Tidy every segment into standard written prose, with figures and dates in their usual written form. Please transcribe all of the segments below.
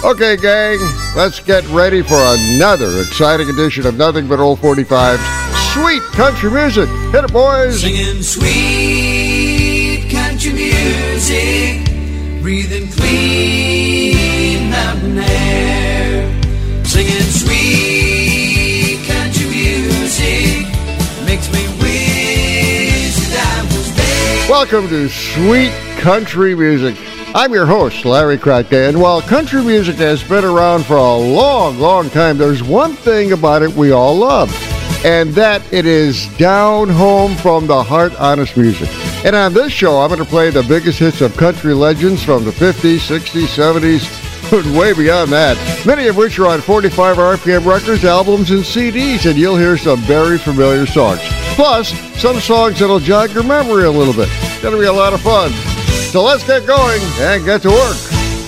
Okay, gang, let's get ready for another exciting edition of Nothing But Old 45's Sweet Country Music. Hit it, boys. Singing sweet country music, breathing clean mountain air. Singing sweet country music makes me wish that I was there. Welcome to Sweet Country Music. I'm your host, Larry Kratka, and while country music has been around for a long, long time, there's one thing about it we all love, and that it is down home from the heart, honest music. And on this show, I'm going to play the biggest hits of country legends from the 50s, 60s, 70s, and way beyond that, many of which are on 45 RPM records, albums, and CDs, and you'll hear some very familiar songs. Plus, some songs that'll jog your memory a little bit. It's going to be a lot of fun. So let's get going and get to work.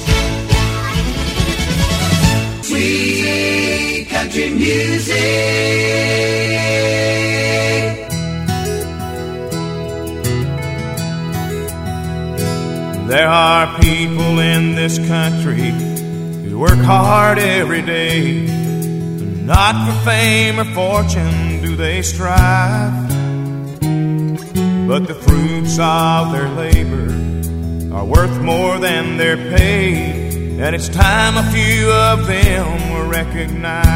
Sweet country music. There are people in this country who work hard every day. Not for fame or fortune do they strive, but the fruits of their labor are worth more than they're paid, and it's time a few of them were recognized.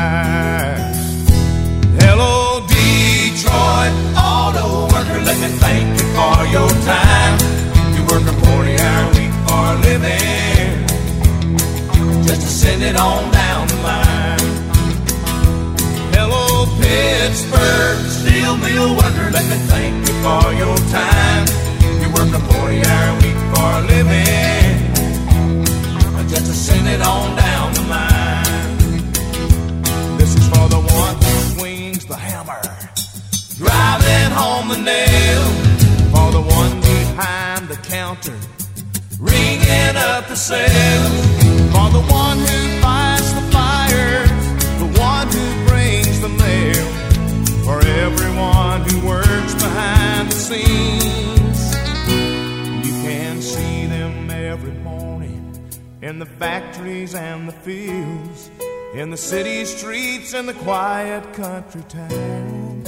Hello, Detroit auto worker, let me thank you for your time. You work a 40-hour week for a living, just to send it on down the line. Hello, Pittsburgh steel mill worker, let me thank you for your time. You work a 40-hour week for a living, just to send it on down the line. This is for the one who swings the hammer, driving home the nail. For the one behind the counter, ringing up the sales. For the one who fights the fires, the one who brings the mail. For everyone who works behind the scenes, you can see them every morning in the factories and the fields, in the city streets and the quiet country towns,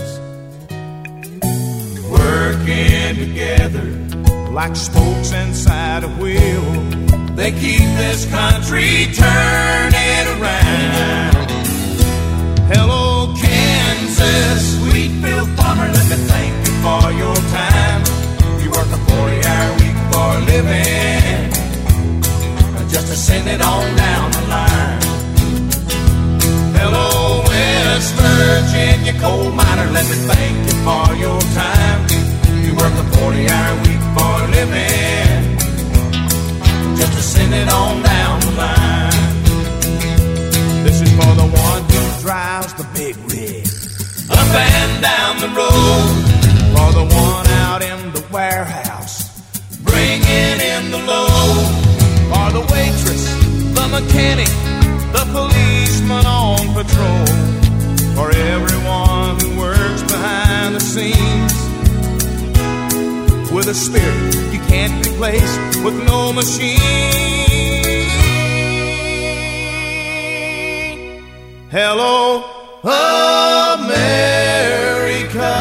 working together like spokes inside a wheel. They keep this country turning around. Hello, Kansas, Wheatville farmer, let me thank you for your time. You work a 40-hour week for a living, just to send it on down the line. Hello, West Virginia coal miner, let me thank you for your time. You work a 40-hour week for a living, just to send it on down the line. This is for the one who drives the big rig up and down the road. For the one out in the warehouse, bringing in the load. For the waitress, the mechanic, the policeman on patrol. For everyone who works behind the scenes, with a spirit you can't replace with no machine. Hello, America,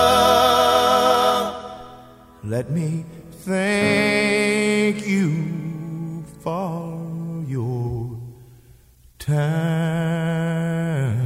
let me thank you for your time.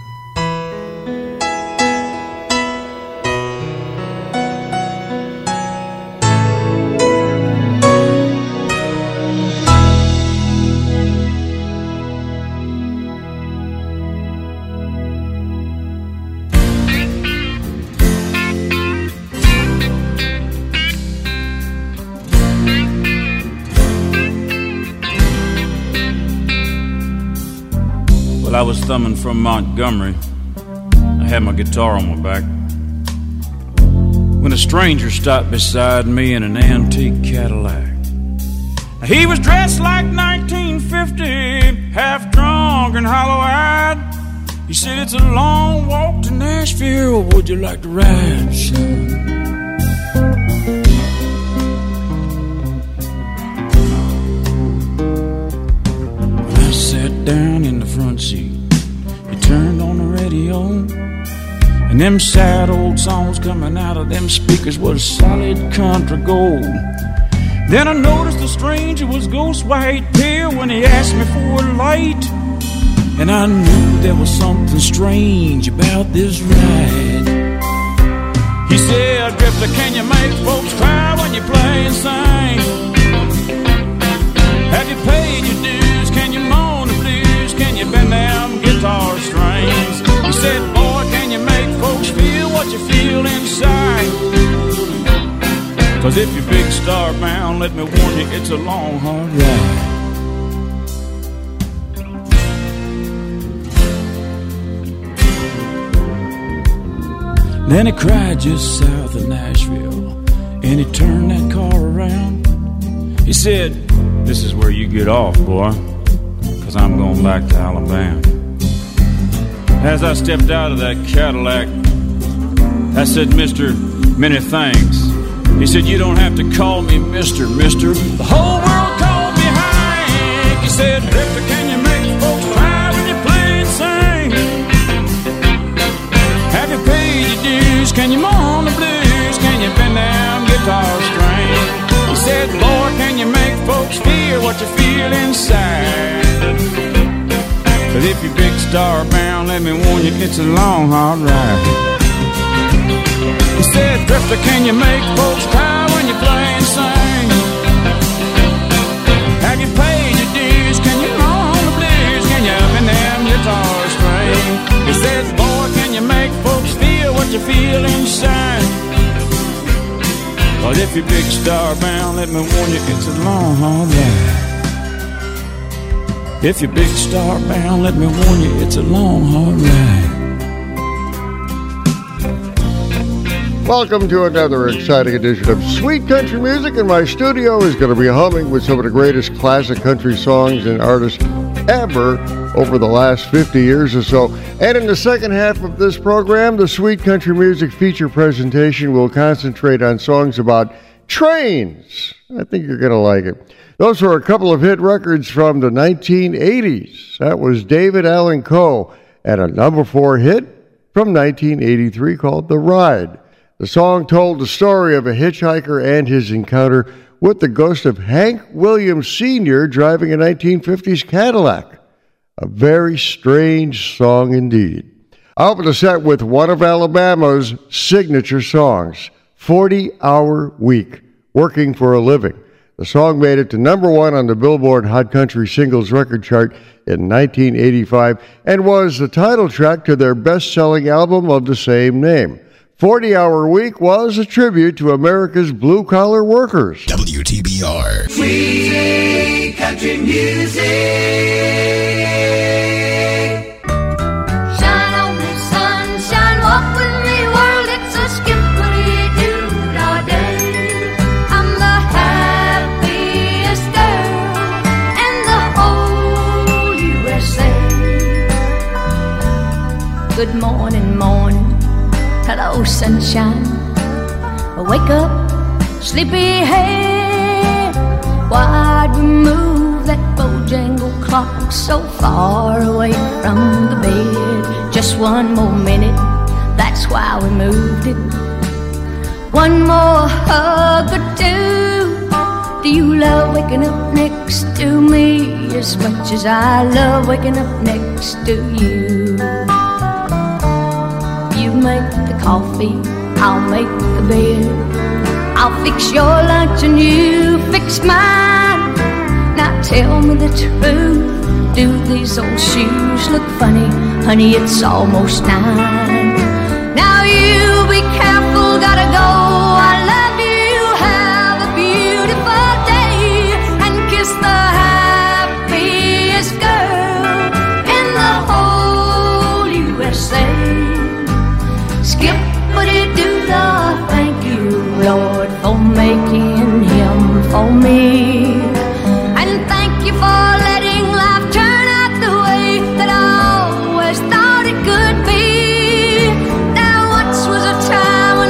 I was thumbing from Montgomery. I had my guitar on my back when a stranger stopped beside me in an antique Cadillac. He was dressed like 1950, half drunk and hollow-eyed. He said, "It's a long walk to Nashville. Would you like to ride, son?" I said, sat down in the front seat. He turned on the radio, and them sad old songs coming out of them speakers was solid country gold. Then I noticed the stranger was ghost white pale when he asked me for a light, and I knew there was something strange about this ride. He said, Drifter, can you make folks cry when you play and sing? Have you paid your dues? Can you moan the blues? Can you bend them guitar strings? He said, boy, can you make folks feel what you feel inside? 'Cause if you're big star bound, let me warn you, it's a long, hard ride. Then he cried just south of Nashville, and he turned that car around. He said, this is where you get off, boy, 'cause I'm going back to Alabama. As I stepped out of that Cadillac, I said, Mr., many thanks. He said, you don't have to call me Mr. The whole world called me Hank. He said, Drifter, can you make folks cry when you play and sing? Have you paid your dues? Can you moan the blues? Can you bend them guitar strings? He said, Lord, can you make folks feel what you feel inside? But if you're big star bound, let me warn you, it's a long, hard ride. He said, Drifter, can you make folks cry when you play and sing? Have you paid your dues? Can you moan the blues? Can you bend them guitar strings? He said, boy, can you make folks feel what you feel inside? But if you're big star bound, let me warn you, it's a long, hard ride. If you're big star bound, let me warn you, it's a long, hard ride. Welcome to another exciting edition of Sweet Country Music, and my studio is going to be humming with some of the greatest classic country songs and artists ever over the last 50 years or so. And in the second half of this program, the Sweet Country Music feature presentation will concentrate on songs about trains. I think you're going to like it. Those were a couple of hit records from the 1980s. That was David Allan Coe and a number 4 hit from 1983 called The Ride. The song told the story of a hitchhiker and his encounter with the ghost of Hank Williams Sr. driving a 1950s Cadillac. A very strange song indeed. I open the set with one of Alabama's signature songs, 40-Hour Week, Working for a Living. The song made it to number 1 on the Billboard Hot Country Singles Record Chart in 1985 and was the title track to their best-selling album of the same name. 40-Hour Week was a tribute to America's blue-collar workers. WTBR. Sweet country music. Shine on me, sunshine, walk with me, world. It's a skippity-doo all day. I'm the happiest girl in the whole USA. Good morning, morning. Hello, sunshine. Wake up, sleepyhead. Why'd we move that Bojangle clock so far away from the bed? Just one more minute, that's why we moved it. One more hug or two. Do you love waking up next to me as much as I love waking up next to you? You make the coffee, I'll make the bed. I'll fix your lunch and you fix mine. Now tell me the truth, do these old shoes look funny? Honey, it's almost 9. Now you be careful, gotta go. I love you, have a beautiful day, and kiss the happiest girl in the whole USA. Skippity-doo-dah, thank you, Lord, for making him for me. And thank you for letting life turn out the way that I always thought it could be. There once was a time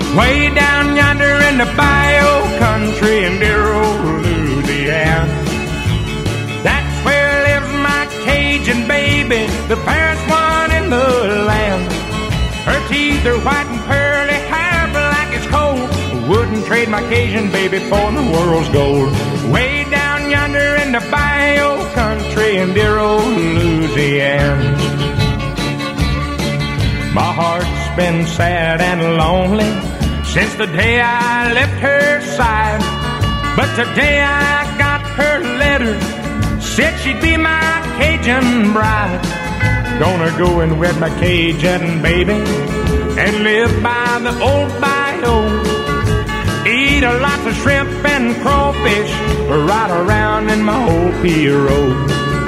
way down yonder in the bio country in dear old Louisiana. That's where lives my Cajun baby, the fairest one in the land. Her teeth are white and pearly, hair black as coal. Wouldn't trade my Cajun baby for the world's gold. Way down yonder in the bio country in dear old Louisiana. My heart's been sad and lonely since the day I left her side. But today I got her letter, said she'd be my Cajun bride. Gonna go and wed my Cajun baby and live by the old bayou. Eat a lot of shrimp and crawfish, ride around in my old Pierrot.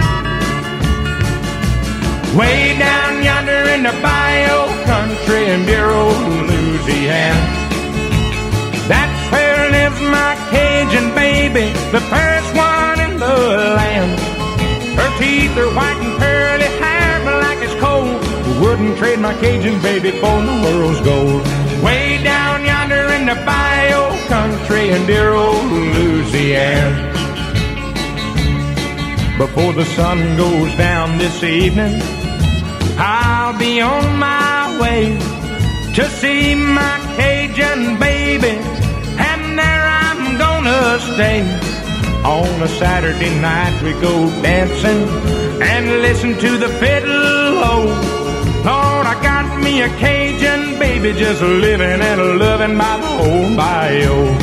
Way down yonder in the bio country in dear old Louisiana. That's where lives my Cajun baby, the fairest one in the land. Her teeth are white and pearly, hair black as coal. Wouldn't trade my Cajun baby for the world's gold. Way down yonder in the bio country in dear old Louisiana. Before the sun goes down this evening, I'll be on my way to see my Cajun baby, and there I'm gonna stay. On a Saturday night we go dancing and listen to the fiddle. Oh, Lord, I got me a Cajun baby just living and loving by the old bayou.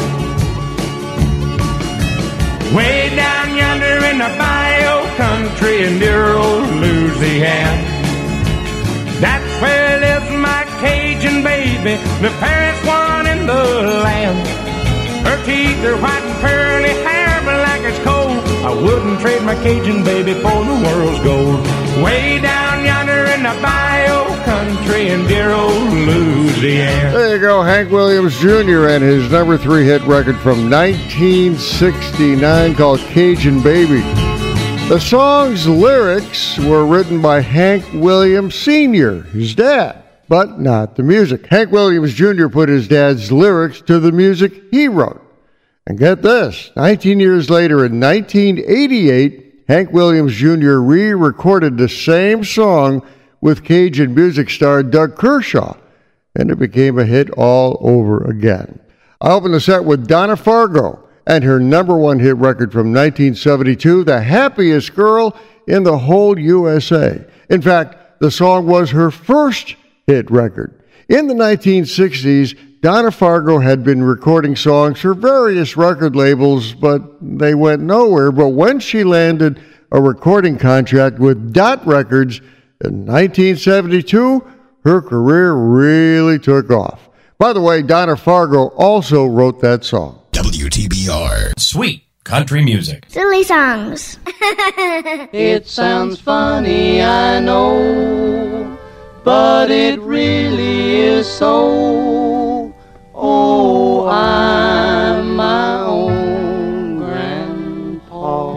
Way down yonder in the bayou country in dear old Louisiana. That's where lives my Cajun baby, the fairest one in the land. Her teeth are white and pearly, hair black as coal. I wouldn't trade my Cajun baby for the world's gold. Way down yonder in the bayou country in dear old Louisiana. There you go, Hank Williams Jr. and his number 3 hit record from 1969 called Cajun Baby. The song's lyrics were written by Hank Williams Sr., his dad, but not the music. Hank Williams Jr. put his dad's lyrics to the music he wrote. And get this, 19 years later in 1988, Hank Williams Jr. re-recorded the same song with Cajun music star Doug Kershaw, and it became a hit all over again. I opened the set with Donna Fargo and her number 1 hit record from 1972, The Happiest Girl in the Whole USA. In fact, the song was her first hit record. In the 1960s, Donna Fargo had been recording songs for various record labels, but they went nowhere. But when she landed a recording contract with Dot Records in 1972, her career really took off. By the way, Donna Fargo also wrote that song. WTBR. Sweet country music. Silly songs. It sounds funny, I know, but it really is so. Oh, I'm my own grandpa.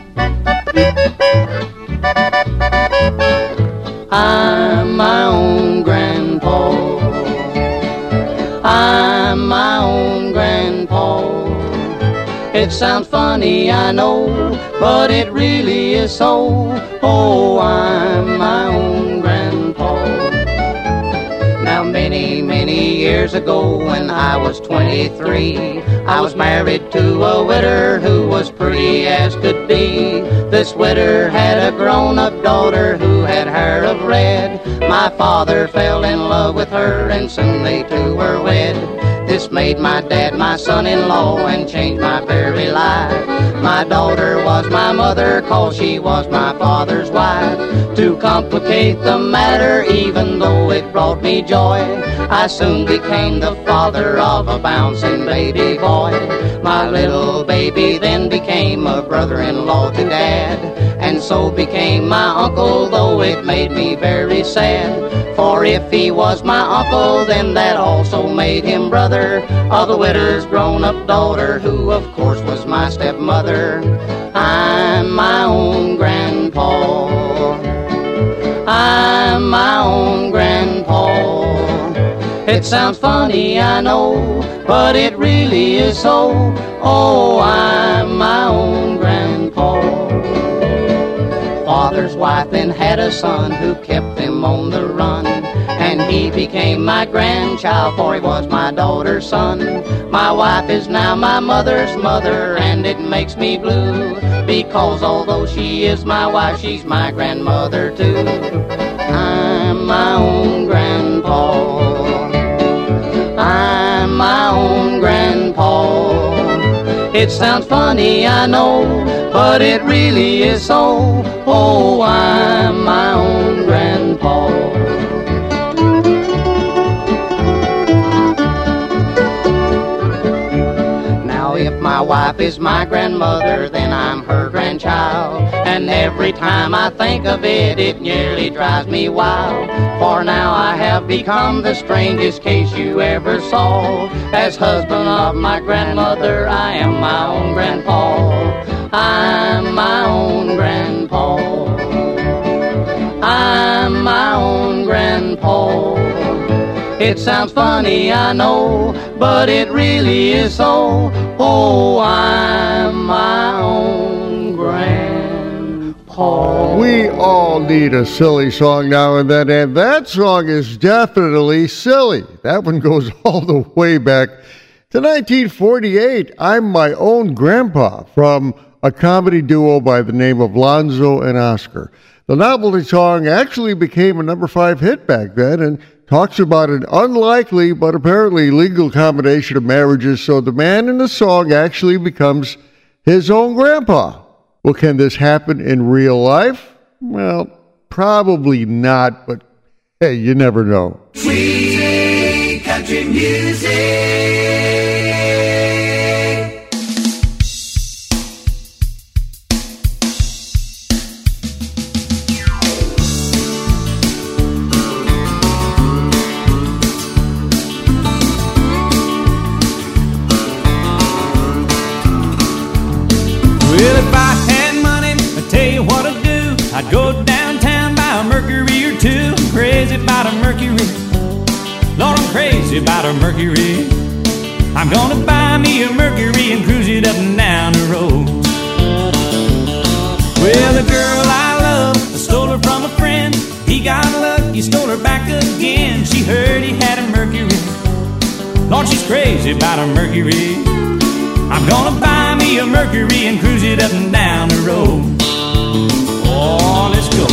I'm my own grandpa. I'm my own grandpa. It sounds funny, I know, but it really is so. Oh, I'm my own grandpa. Now many, many years ago when I was 23, I was married to a widder who was pretty as could be. This widder had a grown-up daughter who had hair of red. My father fell in love with her and soon they two were wed. This made my dad my son-in-law and changed my very life. My daughter was my mother, 'cause she was my father's wife. To complicate the matter, even though it brought me joy, I soon became the father of a bouncing baby boy. My little baby then became a brother-in-law to Dad, and so became my uncle, though it made me very sad. For if he was my uncle, then that also made him brother of the widow's grown-up daughter, who of course was my stepmother. I'm my own grandpa. I'm my own grandpa. It sounds funny, I know, but it really is so. Oh, I'm my own grandpa. Father's wife then had a son who kept him on the run, and he became my grandchild, for he was my daughter's son. My wife is now my mother's mother, and it makes me blue, because although she is my wife, she's my grandmother too. I'm my own grandpa. I'm my own grandpa. It sounds funny, I know, but it really is so. Oh, I'm my own grandpa. Now if my wife is my grandmother, then I'm her grandchild. And every time I think of it, it nearly drives me wild. For now I have become the strangest case you ever saw. As husband of my grandmother, I am my own grandpa. I'm my own grandpa. I'm my own grandpa. It sounds funny, I know, but it really is so. Oh, I'm my own grandpa. We all need a silly song now and then, and that song is definitely silly. That one goes all the way back to 1948. I'm My Own Grandpa, from a comedy duo by the name of Lonzo and Oscar. The novelty song actually became a number 5 hit back then, and talks about an unlikely but apparently legal combination of marriages, so the man in the song actually becomes his own grandpa. Well, can this happen in real life? Well, probably not, but hey, you never know. Sweet country music. Well, if I had money, I'd tell you what I'd do. I'd go downtown, buy a Mercury or two. I'm crazy about a Mercury. Lord, I'm crazy about a Mercury. I'm gonna buy me a Mercury and cruise it up and down the road. Well, the girl I love, I stole her from a friend. He got lucky, stole her back again. She heard he had a Mercury. Lord, she's crazy about a Mercury. I'm gonna buy me a Mercury and cruise it up and down the road. Oh, let's go.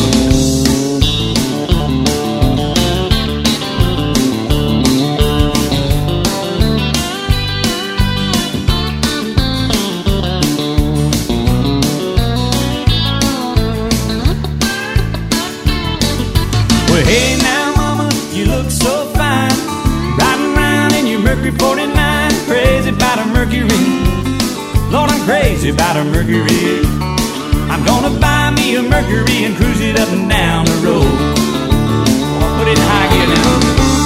Well, hey now, mama, you look so fine, riding around in your Mercury 49, crazy about a Mercury. Lord, I'm crazy about a Mercury. I'm gonna buy me a Mercury and cruise it up and down the road. Oh, put it in high gear now.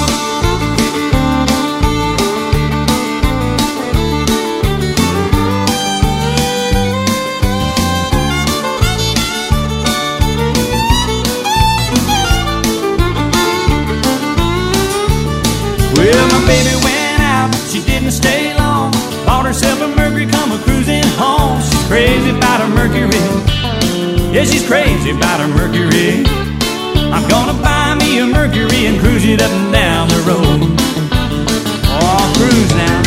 Well, my baby went out, she didn't stay long. Bought herself a Mercury, come a-cruising home. She's crazy about a Mercury. Yeah, she's crazy about a Mercury. I'm gonna buy me a Mercury and cruise it up and down the road. Oh, cruise now.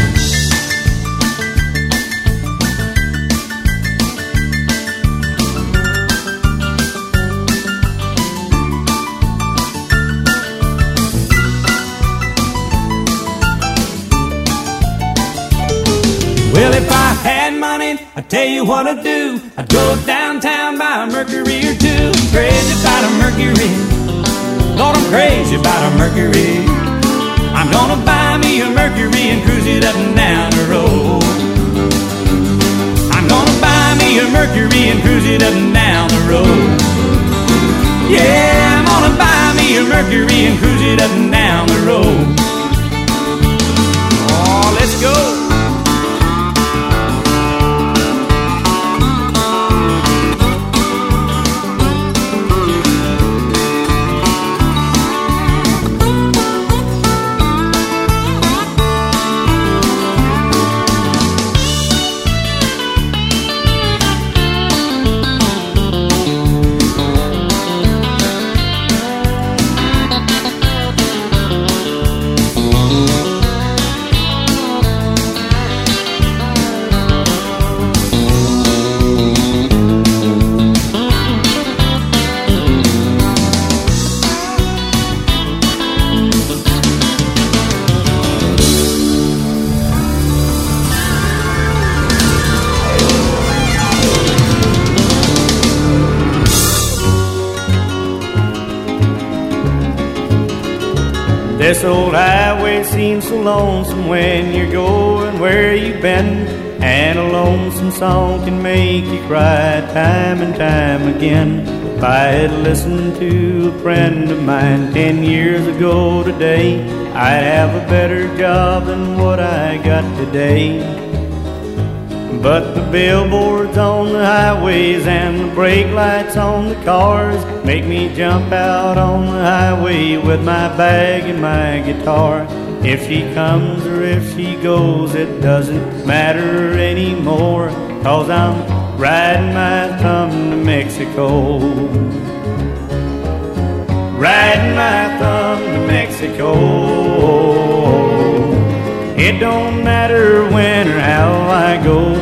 Well, if I had money, I'd tell you what I'd do. I'd go downtown, buy a Mercury or two. I'm crazy about a Mercury. Lord, I'm crazy about a Mercury. I'm gonna buy me a Mercury and cruise it up and down the road. I'm gonna buy me a Mercury and cruise it up and down the road. Yeah, I'm gonna buy me a Mercury and cruise it up and down the road. Oh, let's go. This old highway seems so lonesome when you're going where you've been, and a lonesome song can make you cry time and time again. If I had listened to a friend of mine 10 years ago today, I'd have a better job than what I got today. But the billboards on the highways and the brake lights on the cars make me jump out on the highway with my bag and my guitar. If she comes or if she goes, it doesn't matter anymore, 'cause I'm riding my thumb to Mexico. Riding my thumb to Mexico. It don't matter when or how I go.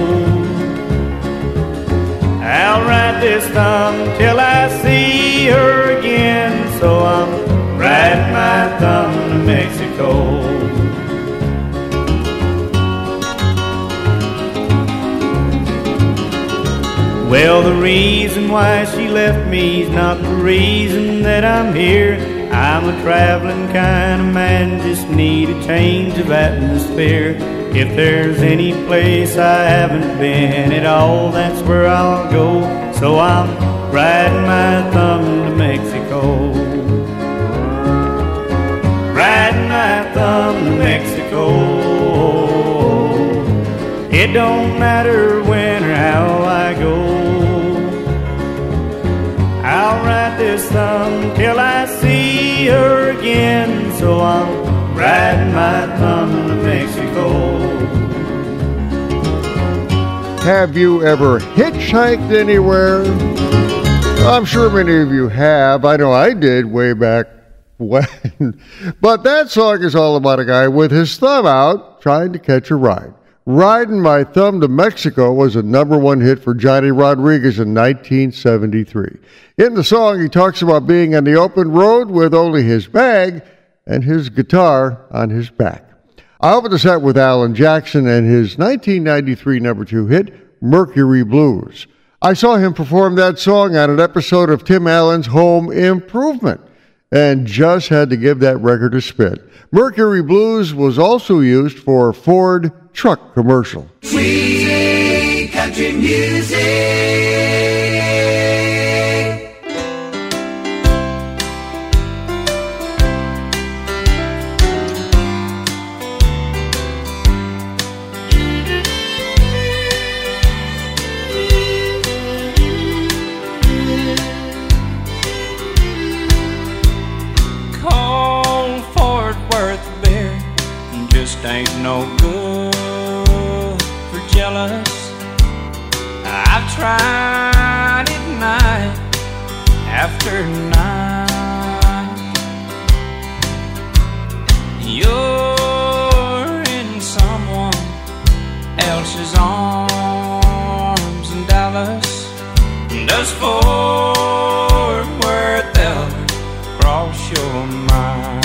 I'll ride this thumb till I see her again. So I'm riding my thumb to Mexico. Well, the reason why she left me's not the reason that I'm here. I'm a traveling kind of man, just need a change of atmosphere. If there's any place I haven't been at all, that's where I'll go. So I'm riding my thumb to Mexico. Riding my thumb to Mexico. It don't matter when or how I go. I'll ride this thumb till I see her again. So I'm riding my thumb to Mexico. Have you ever hitchhiked anywhere? I'm sure many of you have. I know I did way back when. But that song is all about a guy with his thumb out trying to catch a ride. Riding My Thumb to Mexico was a #1 hit for Johnny Rodriguez in 1973. In the song, he talks about being on the open road with only his bag and his guitar on his back. I opened the set with Alan Jackson and his 1993 #2 hit, Mercury Blues. I saw him perform that song on an episode of Tim Allen's Home Improvement and just had to give that record a spin. Mercury Blues was also used for a Ford truck commercial. Sweet country music. Cold Fort Worth beer just ain't no good for jealous. I've tried it night after night. You're in someone else's arms in Dallas. Does Fort Worth ever cross your mind?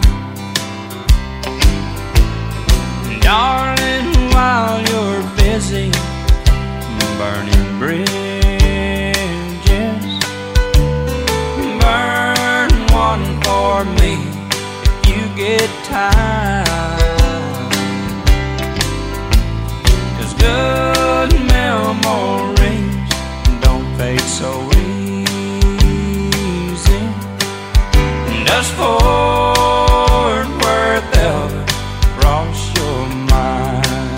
Darling, while you're busy burning bridges, burn one for me if you get time. 'Cause good memories don't fade so easy. Does Fort Worth ever cross your mind?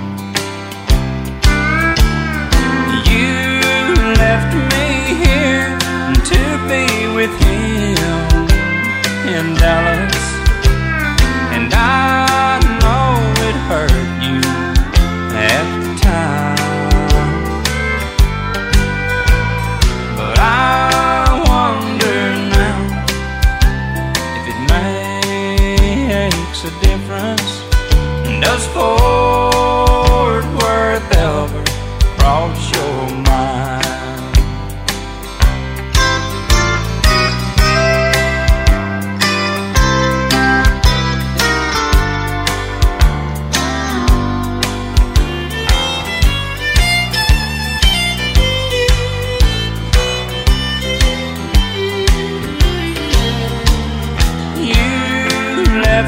You left me here to be with him in Dallas, and I know it hurt you at the time, but I wonder now if it makes a difference. Does Fort Worth ever cross your mind? You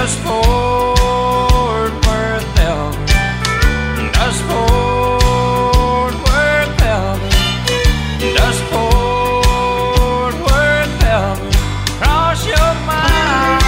Does Fort Worth Elvis? Does Fort Worth Elvis? Does Fort Worth Elvis cross your mind?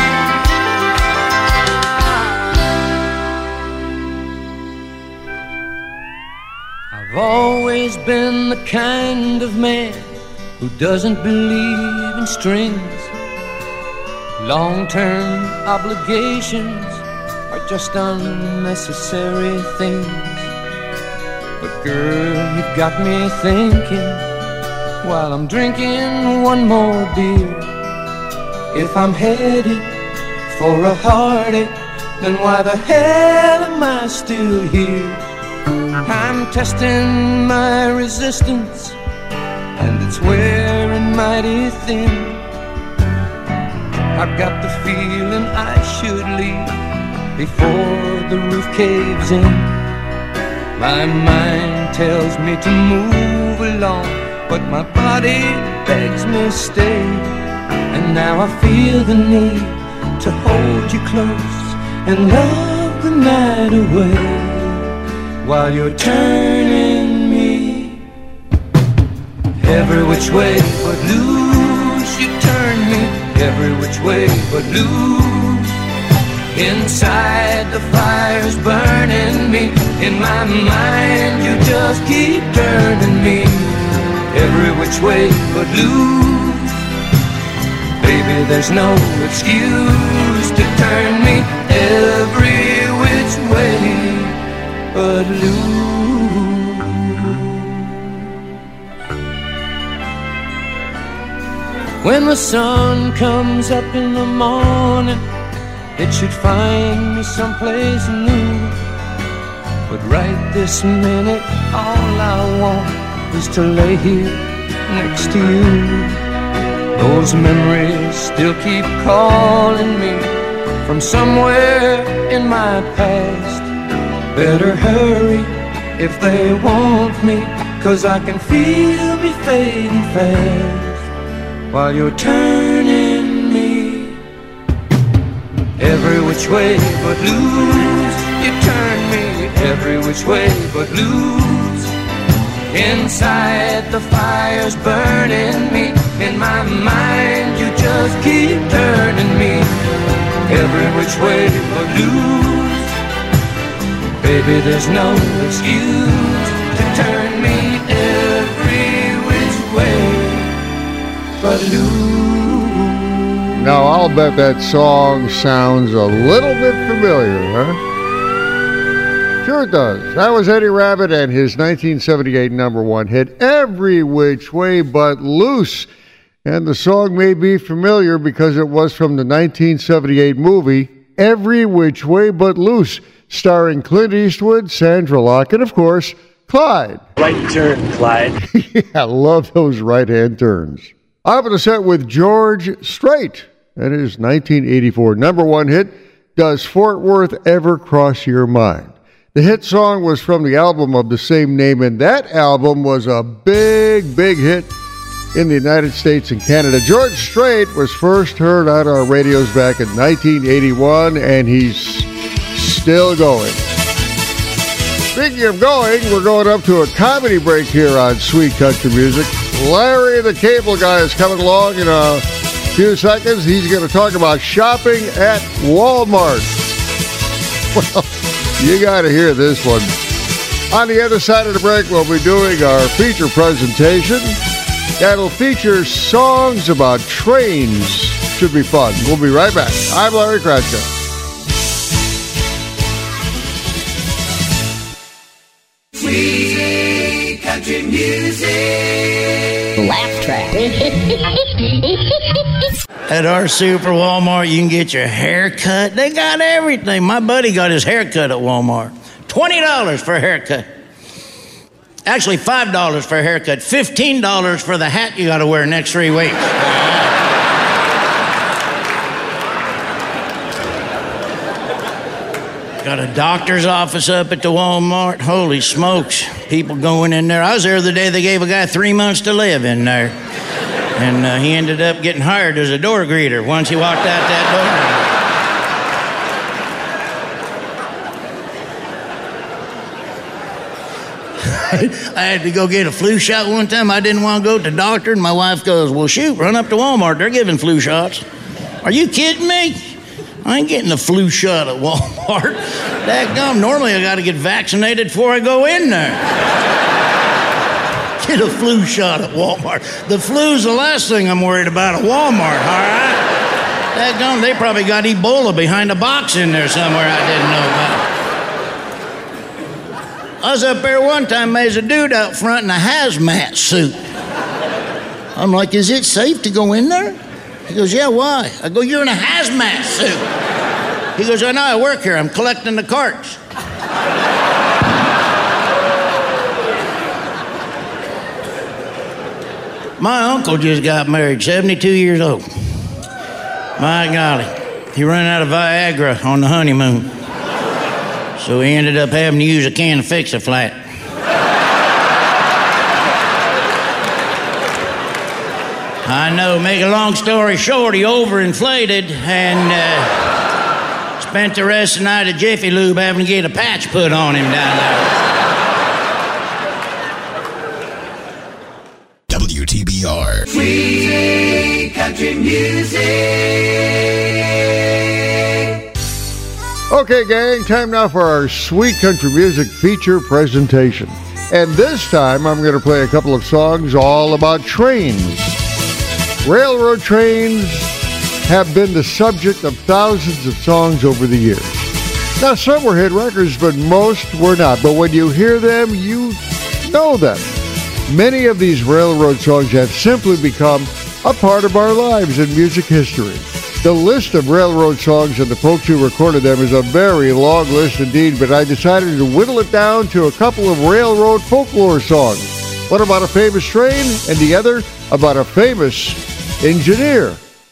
I've always been the kind of man who doesn't believe in strings. Long-term obligations are just unnecessary things. But girl, you've got me thinking while I'm drinking one more beer. If I'm headed for a heartache, then why the hell am I still here? I'm testing my resistance, and it's wearing mighty thin. I've got the feeling I should leave before the roof caves in. My mind tells me to move along, but my body begs me stay. And now I feel the need to hold you close and love the night away while you're turning me every which way but loose. You turn me every which way but loose. Inside the fire's burning me. In my mind you just keep turning me every which way but loose. Baby, there's no excuse to turn me every which way but loose. When the sun comes up in the morning, it should find me someplace new. But right this minute, all I want is to lay here next to you. Those memories still keep calling me from somewhere in my past. Better hurry if they want me, 'cause I can feel me fading fast while you're turning me every which way but loose. You turn me every which way but loose. Inside the fire's burning me. In my mind you just keep turning me every which way but loose. Baby, there's no excuse to turn me every which way but loose. Now, I'll bet that song sounds a little bit familiar, huh? Sure it does. That was Eddie Rabbitt and his 1978 number one hit, Every Which Way But Loose. And the song may be familiar because it was from the 1978 movie, Every Which Way But Loose, starring Clint Eastwood, Sandra Lock, and, of course, Clyde. Right turn, Clyde. Yeah, I love those right-hand turns. I'm going to set with George Strait and his 1984 number one hit, Does Fort Worth Ever Cross Your Mind? The hit song was from the album of the same name, and that album was a big, big hit in the United States and Canada. George Strait was first heard on our radios back in 1981, and he's still going. Speaking of going, we're going up to a comedy break here on Sweet Country Music. Larry the Cable Guy is coming along in a few seconds. He's going to talk about shopping at Walmart. Well, you got to hear this one. On the other side of the break, we'll be doing our feature presentation. That'll feature songs about trains. Should be fun. We'll be right back. I'm Larry Kratko. Sweet country music. Laugh track. At our Super Walmart, you can get your hair cut. They got everything. My buddy got his hair cut at Walmart. $20 for a haircut. Actually, $5 for a haircut. $15 for the hat you got to wear next 3 weeks. Got a doctor's office up at the Walmart. Holy smokes. People going in there. I was there the day they gave a guy 3 months to live in there. And he ended up getting hired as a door greeter once he walked out that I had to go get a flu shot one time. I didn't want to go to the doctor, and my wife goes, well, shoot, run up to Walmart. They're giving flu shots. Are you kidding me? I ain't getting a flu shot at Walmart. Dadgum, normally I got to get vaccinated before I go in there. Get a flu shot at Walmart. The flu's the last thing I'm worried about at Walmart, all right? Dadgum, they probably got Ebola behind a box in there somewhere I didn't know about. I was up there one time, there's a dude out front in a hazmat suit. I'm like, is it safe to go in there? He goes, yeah, why? I go, you're in a hazmat suit. He goes, I know, I work here. I'm collecting the carts. My uncle just got married, 72 years old. My golly, he ran out of Viagra on the honeymoon. So he ended up having to use a can of Fix-A-Flat. I know, make a long story short, he overinflated and spent the rest of the night at Jiffy Lube having to get a patch put on him down there. WTBR. Sweet country music. Okay, gang, time now for our Sweet Country Music feature presentation. And this time, I'm going to play a couple of songs all about trains. Railroad trains have been the subject of thousands of songs over the years. Now, some were hit records, but most were not. But when you hear them, you know them. Many of these railroad songs have simply become a part of our lives in music history. The list of railroad songs and the folks who recorded them is a very long list indeed, but I decided to whittle it down to a couple of railroad folklore songs. One about a famous train, and the other about a famous engineer.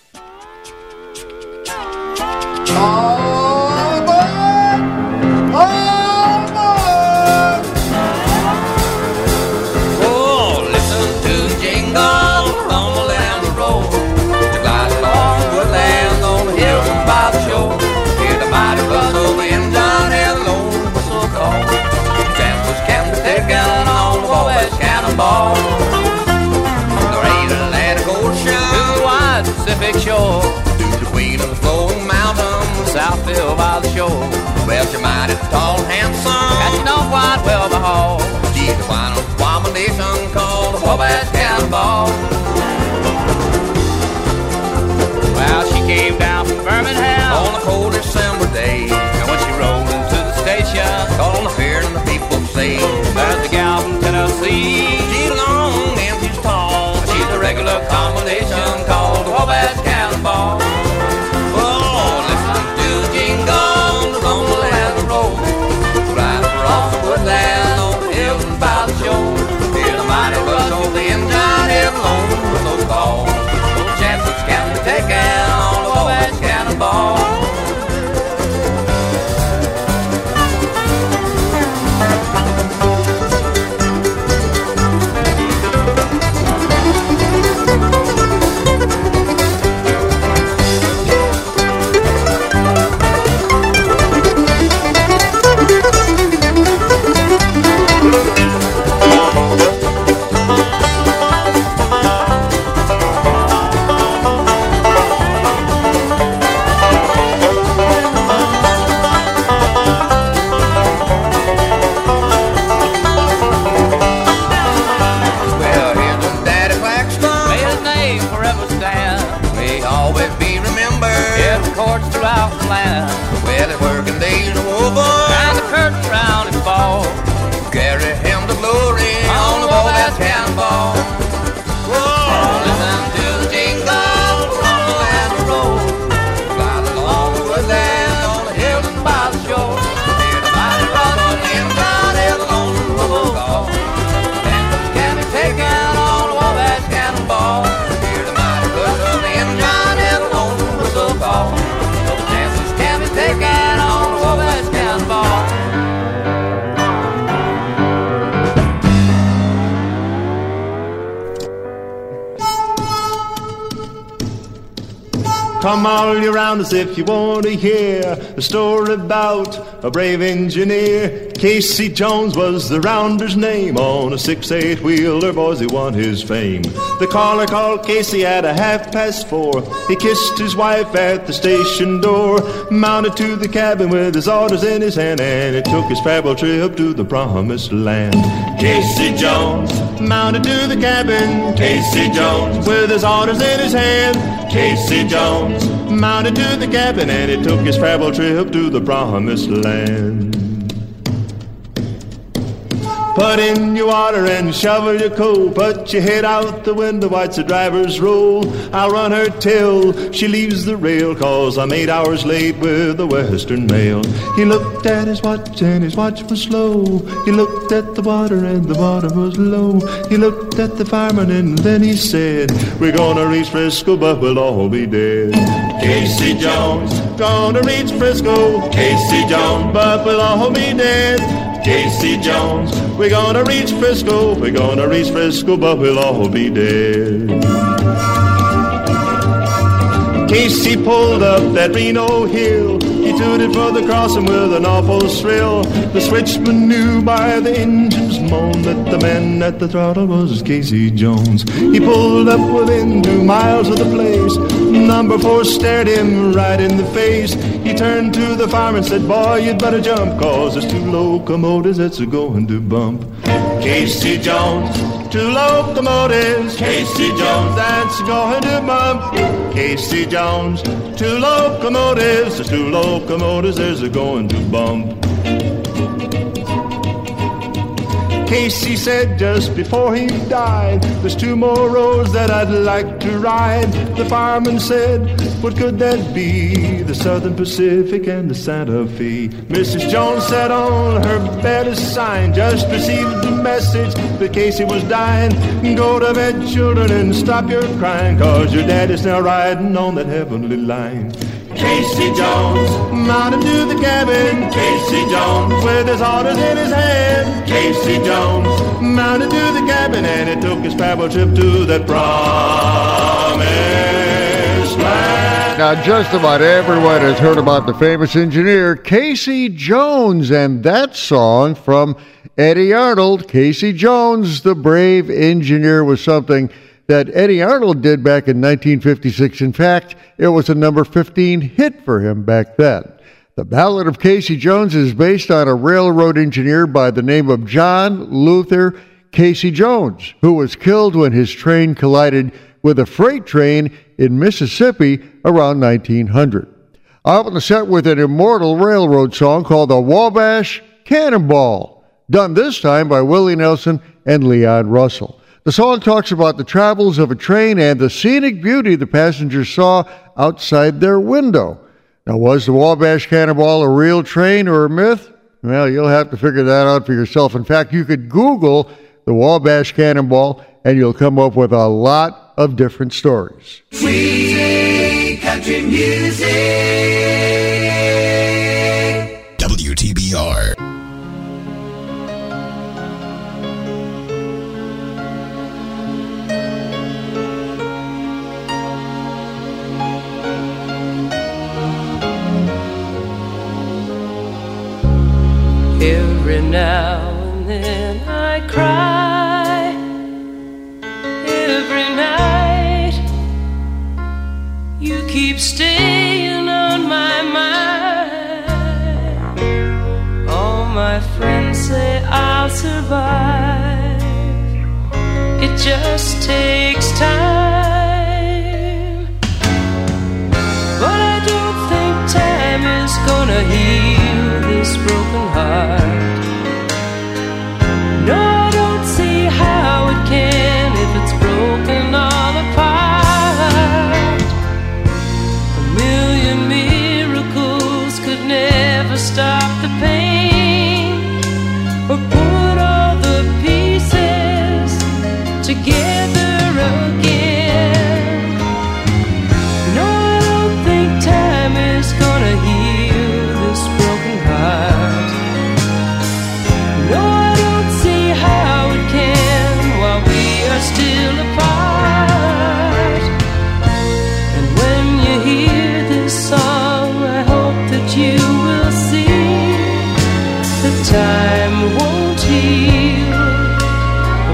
Shore, to the queen of the flowing mountains, Southfield by the shore. Well, you're mighty tall and handsome, got you know quite well by haul. She's the final abomination called the Wabash Cannonball. Well, she came down from Birmingham on a cold December day, and when she rolled into the station, called on the fear and the people say, there's a gal from Tennessee. She's long and she's tall. She's a regular combination called the Wabash Cannonball. Oh, listen to the jingles on the land road, right across the woodland on the hills and by the shore. Hear the mighty rush of the engine here alone with those balls. No chances can be taken on the Wabash Cannonball. Taken on come all year round as if you want to hear a story about a brave engineer. Casey Jones was the rounder's name. On a 6-8 wheeler, boys, he won his fame. The caller called Casey at 4:30. He kissed his wife at the station door, mounted to the cabin with his orders in his hand, and it took his travel trip to the promised land. Casey Jones mounted to the cabin. Casey Jones with his orders in his hand. Casey Jones mounted to the cabin, and it took his travel trip to the promised land. Put in your water and shovel your coal. Put your head out the window, watch the driver's roll. I'll run her till she leaves the rail, 'cause I'm 8 hours late with the Western Mail. He looked at his watch and his watch was slow. He looked at the water and the water was low. He looked at the fireman and then he said, we're gonna reach Frisco, but we'll all be dead. Casey Jones, gonna reach Frisco. Casey Jones, but we'll all be dead. Casey Jones, we're gonna reach Frisco. We're gonna reach Frisco, but we'll all be dead. Casey pulled up that Reno hill. He tooted for the crossing with an awful thrill. The switchman knew by the engine's moan that the man at the throttle was Casey Jones. He pulled up within 2 miles of the place. Number 4 stared him right in the face. He turned to the fireman and said, boy, you'd better jump, 'cause there's 2 locomotives that's going to bump. Casey Jones, 2 locomotives. Casey Jones, that's going to bump. Casey Jones, 2 locomotives. There's 2 locomotives, there's a going to bump. Casey said just before he died, there's 2 more roads that I'd like to ride. The fireman said, what could that be? The Southern Pacific and the Santa Fe. Mrs. Jones sat on her bed a sign, just received the message that Casey was dying. Go to bed, children, and stop your crying, 'cause your daddy's now riding on that heavenly line. Casey Jones mounted to the cabin. Casey Jones with his orders in his hand. Casey Jones mounted to the cabin, and it took his travel trip to that promised land. Now, just about everyone has heard about the famous engineer Casey Jones, and that song from Eddie Arnold, Casey Jones, the brave engineer, was something that Eddie Arnold did back in 1956. In fact, it was a number 15 hit for him back then. The Ballad of Casey Jones is based on a railroad engineer by the name of John Luther Casey Jones, who was killed when his train collided with a freight train in Mississippi around 1900. I open the set with an immortal railroad song called the Wabash Cannonball, done this time by Willie Nelson and Leon Russell. The song talks about the travels of a train and the scenic beauty the passengers saw outside their window. Now, was the Wabash Cannonball a real train or a myth? Well, you'll have to figure that out for yourself. In fact, you could Google the Wabash Cannonball and you'll come up with a lot of different stories. Sweet country music. WTBR. Every now and then I cry. Every night you keep staying on my mind. All my friends say I'll survive. It just takes time. But I don't think time is gonna heal this broken heart. No, I don't see how it can if it's broken all apart. A million miracles could never stop the pain or put all the pieces together again. No, I don't think time is gonna heal this broken heart. No, I don't see how it can while we are still apart. And when you hear heal a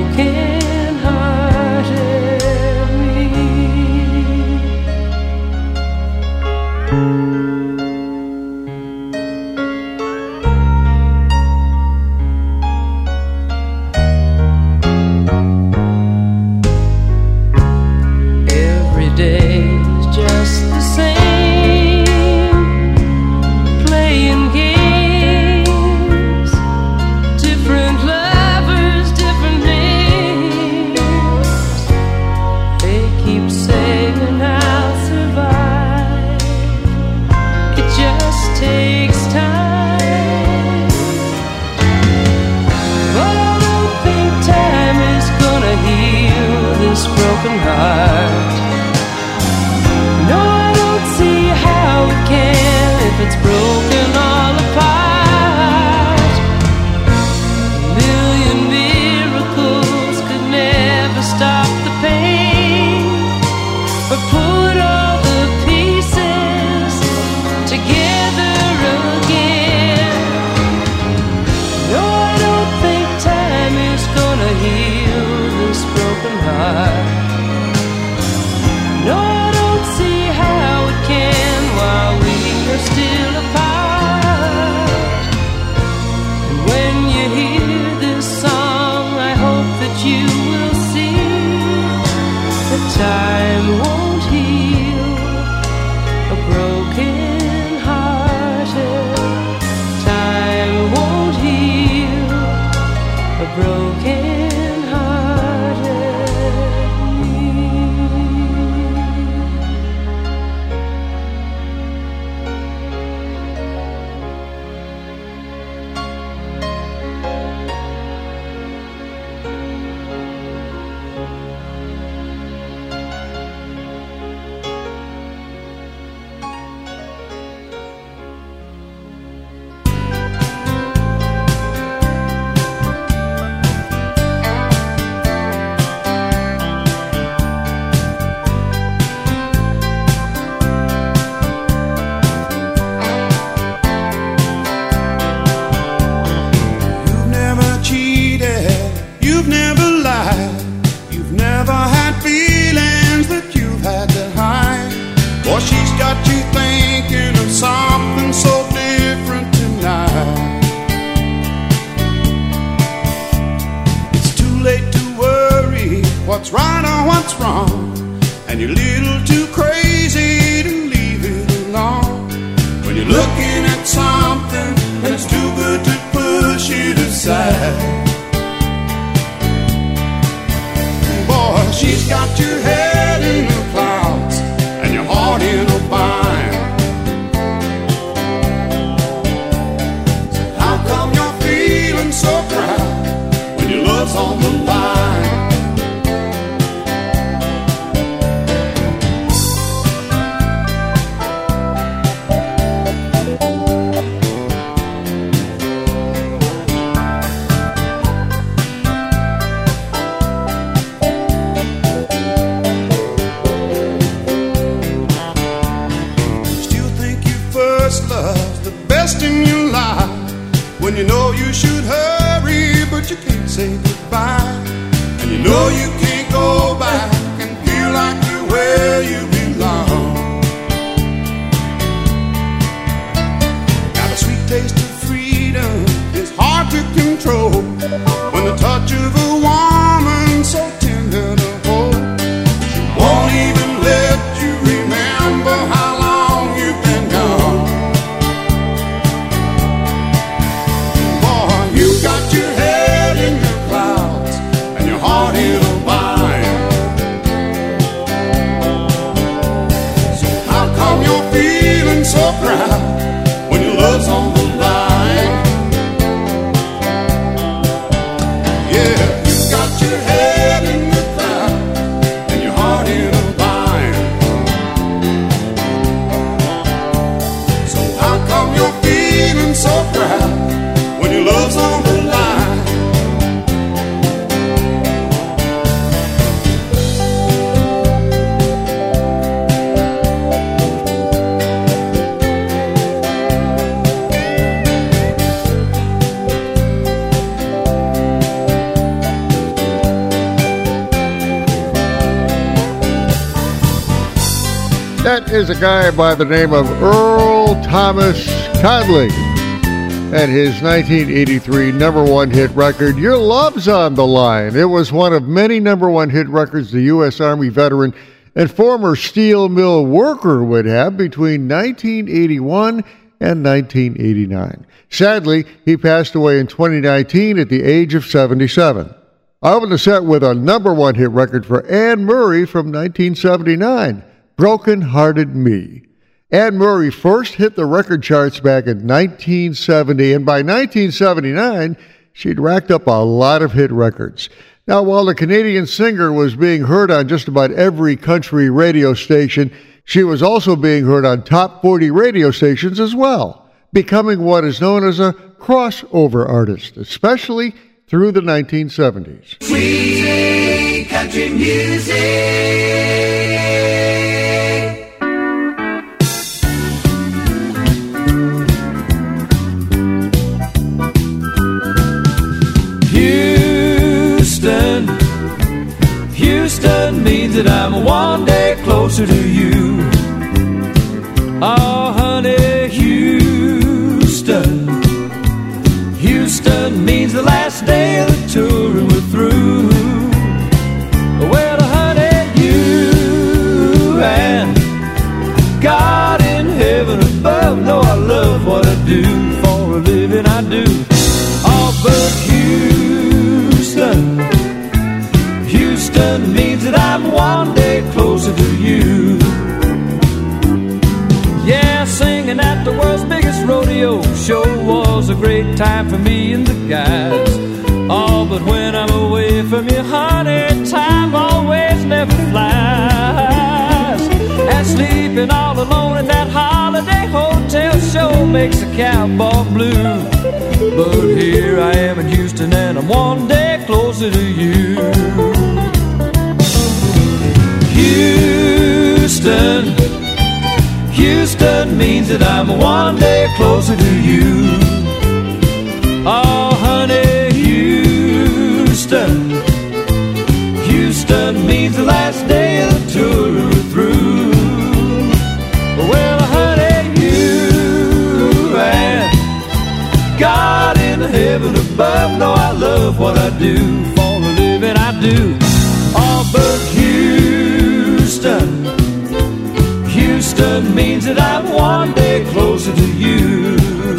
broken-hearted me. Every day is just the same, playing games, different lovers, different names. They keep saying I'll survive, it just takes time. But I don't think time is gonna heal this broken heart. No, I don't see how it can if it's broken all apart. A million miracles could never stop the pain, but put all the pieces together again. No, I don't think time is gonna heal this broken heart. No, I don't see how it can while we are still apart. And when you hear this song, I hope that you will see that time won't heal a broken-hearted. Time won't heal a broken-hearted me. You've never cheated, you've never lied, you've never had feelings that you've had to hide. Boy, she's got you thinking of something so different tonight. It's too late to worry what's right or what's wrong, and you're a little too crazy to leave it alone. When you're looking at something and it's too good to push it aside. Boy, she's got your head in the clouds and your heart in a bind. So how come you're feeling so proud when your love's on the line? Still think your first love's the best in your life, when you know you should hurry but you can't say goodbye, and you know you can't go back and feel like you're where you belong. Now the sweet taste of freedom is hard to control when the touch of a woman so tender to hold. She won't even let you remember how long you've been gone. Boy, you got your head in the clouds and your heart in a bind. That is a guy by the name of Earl Thomas Conley and his 1983 number one hit record, Your Love's on the Line. It was one of many number one hit records the U.S. Army veteran and former steel mill worker would have between 1981 and 1989. Sadly, he passed away in 2019 at the age of 77. I opened the set with a number one hit record for Anne Murray from 1979, Broken Hearted Me. Anne Murray first hit the record charts back in 1970, and by 1979, she'd racked up a lot of hit records. Now, while the Canadian singer was being heard on just about every country radio station, she was also being heard on top 40 radio stations as well, becoming what is known as a crossover artist, especially through the 1970s. Sweet country music. Houston means that I'm one day closer to you. Oh, honey, Houston. Houston means the last day of the tour and we're through. Well, honey, you and God in heaven above know I love what I do. For a living I do. Oh, but Houston, Houston means that I'm one day closer to you. Yeah, singing at the world's biggest rodeo show was a great time for me and the guys. Oh, but when I'm away from you, honey, time always never flies. And sleeping all alone in that holiday hotel show makes a cowboy blue. But here I am in Houston and I'm one day closer to you. Houston, Houston means that I'm one day closer to you. Oh, honey, Houston, Houston means the last day of the tour we're through. Well, honey, you and God in heaven above know I love what I do. For a living I do. Oh, but Houston, Houston means that I'm one day closer to you.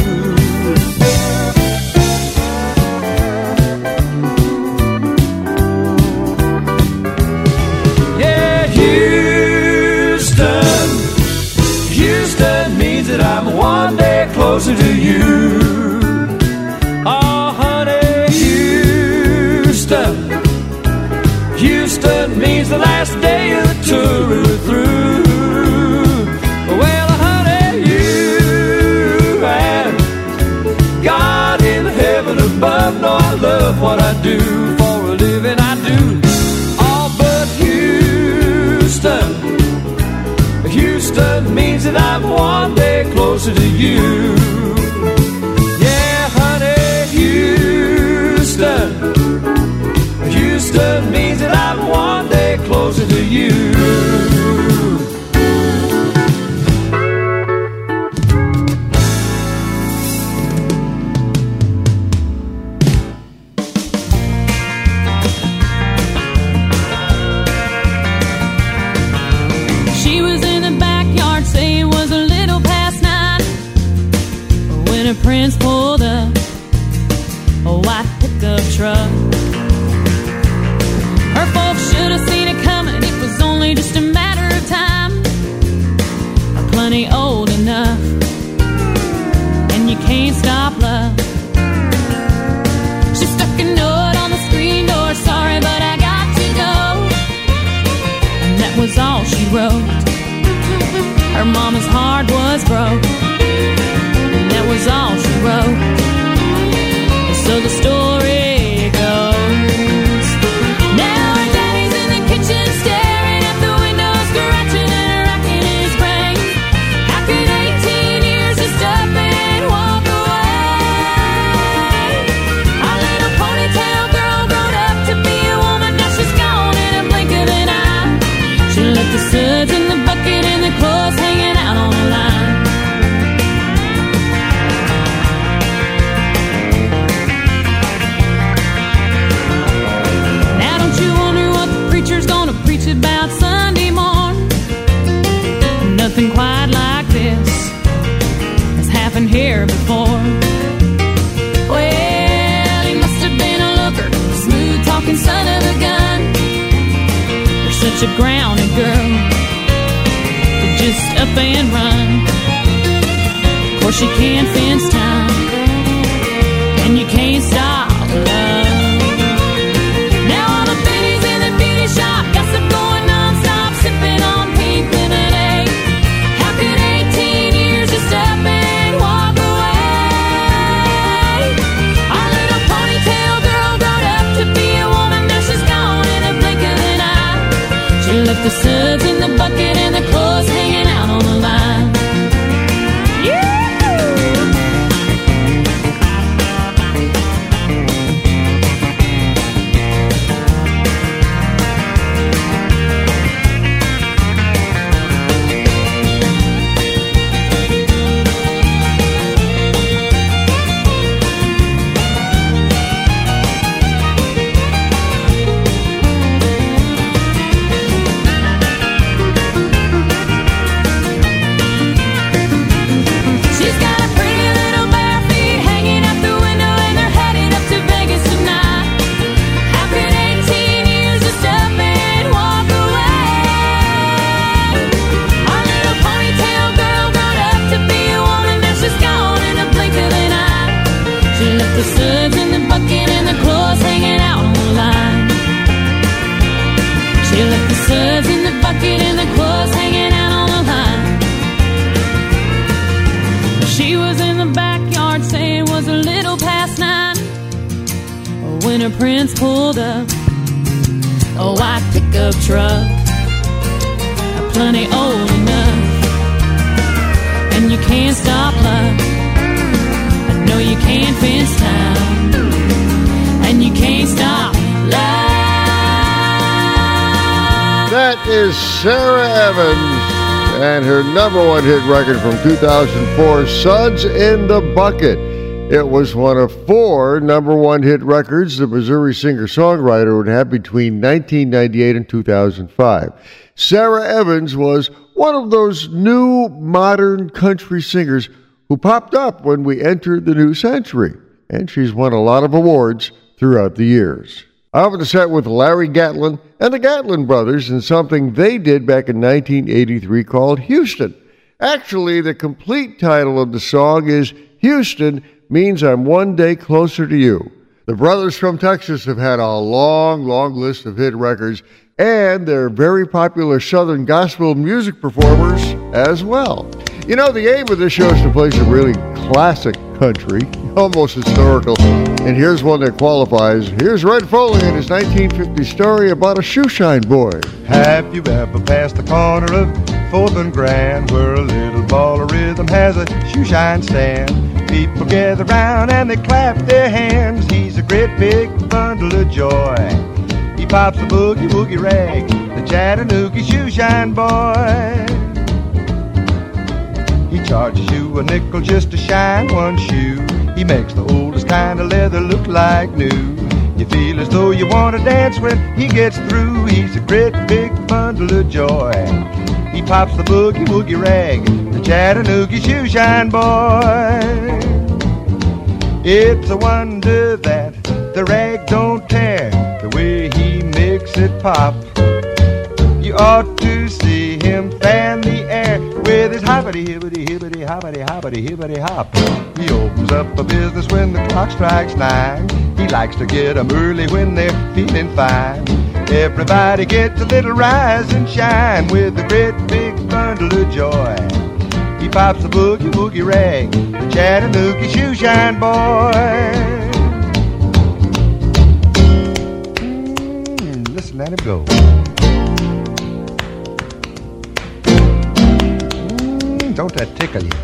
Yeah, Houston, Houston means that I'm one day closer to you. Oh, honey, Houston, Houston means the last day of the tour we're through. Well, honey, you and God in heaven above know I love what I do. For a living I do. Oh, but Houston, Houston means that I'm one day closer to you. Yeah, honey, Houston, Houston means that I'm one day closer to you. She was in the backyard, say it was a little past 9 when her prince pulled up a white pickup truck. Her folks should have seen it coming, it was only just a matter of time. Plenty old enough, and you can't stop love. She stuck a note on the screen door, sorry but I got to go. And that was all she wrote. Her mama's heart was broke, and that was all she wrote. And so the story goes. Now her daddy's in the kitchen staring at the window, scratching and racking his brain. How and hair before. Well, he must have been a looker, smooth talking son of a gun. You're such a grounded girl to just up and run. Of course you can't fence time, and you can't stop love. Now all the pennies in the beauty shop gossip going non-stop, sipping on pink lemonade. How could 18 years just up and walk away? Our little ponytail girl grown up to be a woman, now she's gone in a blink of an eye. She left the suds in the bucket and the clothes hanging out on the line. The suds in the bucket and the clothes hanging out on the line. She left the suds in the bucket and the clothes hanging out on the line. She was in the backyard saying it was a little past 9 when her prince pulled up a white pickup truck, plenty old enough, and you can't stop love. No, you can't fence time, and you can't stop love. That is Sarah Evans and her number one hit record from 2004, Suds in the Bucket. It was one of 4 number one hit records the Missouri singer-songwriter would have between 1998 and 2005. Sarah Evans was one of those new modern country singers who popped up when we entered the new century, and she's won a lot of awards throughout the years. I opened the set with Larry Gatlin and the Gatlin Brothers and something they did back in 1983 called Houston. Actually, the complete title of the song is Houston Means I'm One Day Closer to You. The brothers from Texas have had a long list of hit records, and they're very popular Southern gospel music performers as well. You know, the aim of this show is to play some really classic country, almost historical, and here's one that qualifies. Here's Red Foley and his 1950 story about a shoeshine boy. Have you ever passed the corner of 4th and Grand, where a little ball of rhythm has a shoeshine stand? People gather round and they clap their hands. He's a great big bundle of joy. He pops the boogie woogie rag, the Chattanooga shoeshine boy. He charges you a nickel just to shine one shoe. He makes the oldest kind of leather look like new. You feel as though you want to dance when he gets through. He's a great big bundle of joy. He pops the boogie woogie rag, the Chattanooga shoeshine boy. It's a wonder that the rag don't tear, the way he makes it pop. You ought to see him fan the air with his hoppity hibbity hibbity hoppity hoppity hibbity hop. He opens up a business when the clock strikes 9. He likes to get 'em early when they're feeling fine. Everybody gets a little rise and shine with a great big bundle of joy. He pops the boogie woogie rag, the Chattanooga shoeshine boy. Listen, let him go. Don't that tickle you?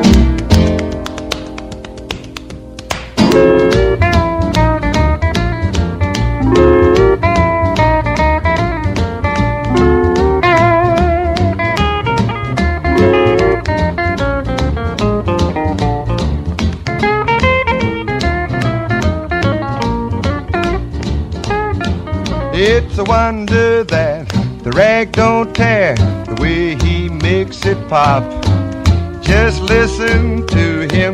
It's a wonder that the rag don't tear, the way he makes it pop. Just listen to him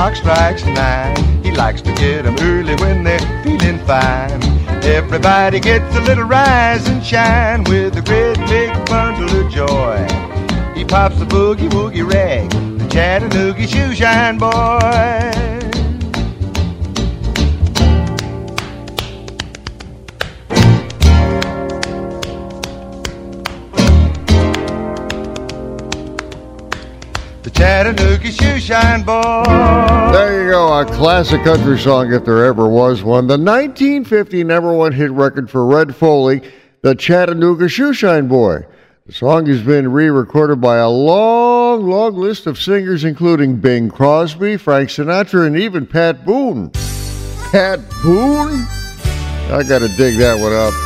clock strikes 9. He likes to get 'em early when they're feeling fine. Everybody gets a little rise and shine with a great big bundle of joy. He pops the boogie-woogie rag, the Chattanooga shoe shine boy. Chattanooga shoe shine boy. There you go, a classic country song if there ever was one. The 1950 number one hit record for Red Foley, the Chattanooga shoe shine boy. The song has been re-recorded by a long list of singers, including Bing Crosby, Frank Sinatra, and even Pat Boone. Pat Boone? I gotta dig that one up.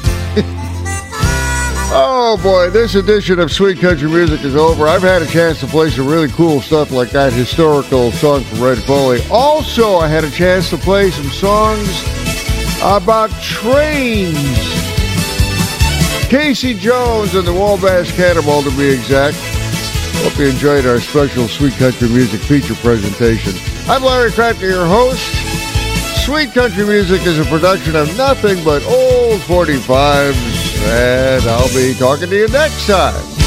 Oh boy, this edition of Sweet Country Music is over. I've had a chance to play some really cool stuff like that historical song from Red Foley. Also, I had a chance to play some songs about trains. Casey Jones and the Wabash Cannonball, to be exact. Hope you enjoyed our special Sweet Country Music feature presentation. I'm Larry Kraftner, your host. Sweet Country Music is a production of nothing but old 45s. And I'll be talking to you next time.